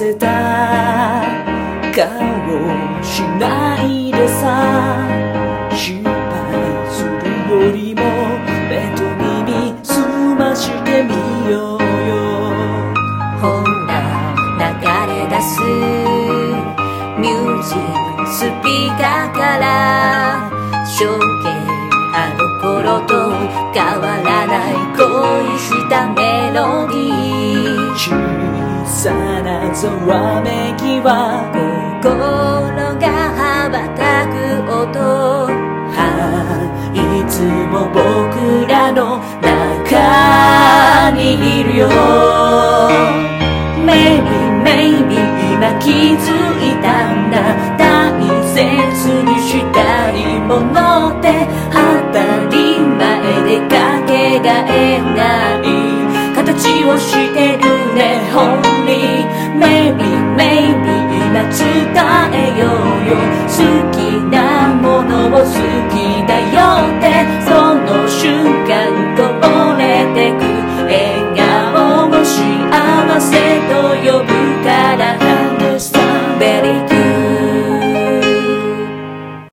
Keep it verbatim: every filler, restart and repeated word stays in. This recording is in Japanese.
せた顔しないでさ、失敗するよりも目と耳澄ましてみようよ。 ほら流れ出すミュージックスピーカーから衝撃あの頃と変わらない恋したメロディー、 小さなざわめきは心が羽ばたく音、 いつも僕らの中にいるよ。 Maybe maybe 今気づいたんだ、大切にしたいものって